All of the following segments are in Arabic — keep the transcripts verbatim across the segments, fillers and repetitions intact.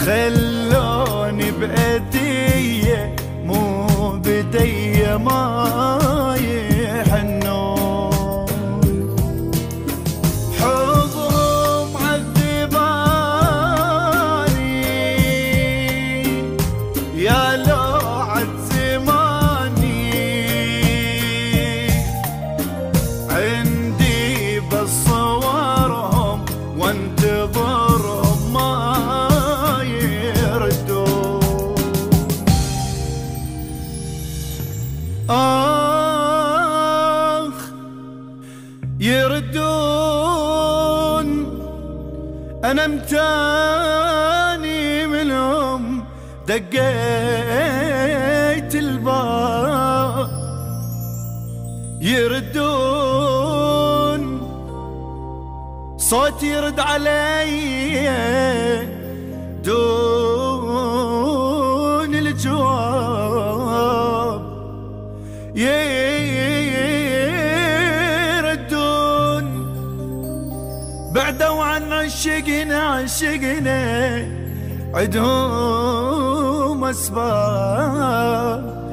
خلوني بأذية مو بدي ما يحنون، حبهم عذباني يا لوعة زماني، عندي بصورهم وانتظرهم ما آخ يردون. أنا متاني منهم دقيت الباب، يردون صوتي يرد علي دون الجواب، يردون بعدوا عن عشقنا عشقنا عدهم أسباب،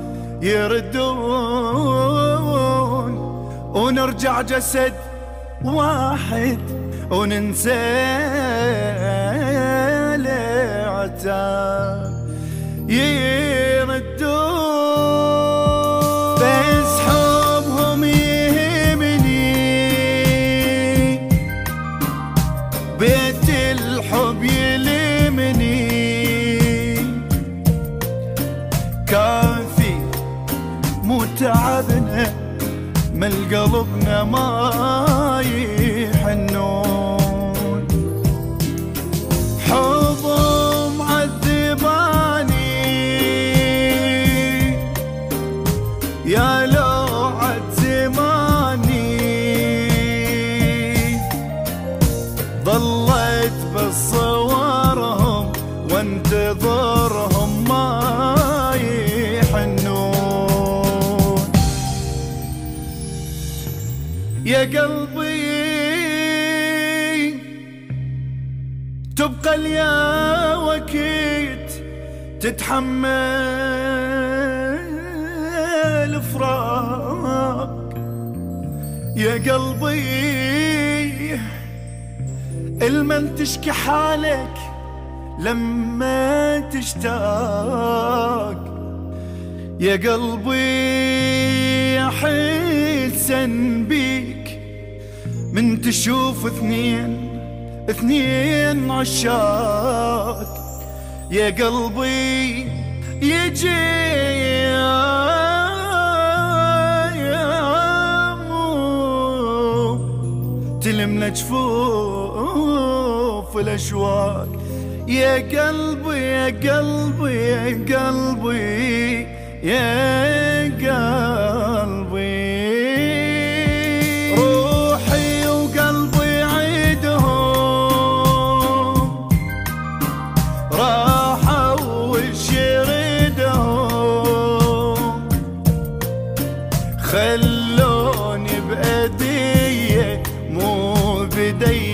يردون ونرجع جسد واحد وننسى العتاب، يردون بس حبهم يهمني، بيت الحب يلمني، كافي مو تعبنا ما القلبنا ما يحنون، حبهم عذباني يا لوعة زماني، ظليت بصورهم وانتظرهم ما يحنون. يا قلبي تبقى اليا وكيت تتحمل فراق، يا قلبي المن تشكي حالك لما تشتاق، يا قلبي احسن بيك من تشوف اثنين اثنين عشاق، يا قلبي يجي تلمنا جفوف الاشواق، يا قلبي يا قلبي يا قلبي يا قلبي، روحي وقلبي عيدهم راحوا وشردهم، خلوني بأذية مو بدي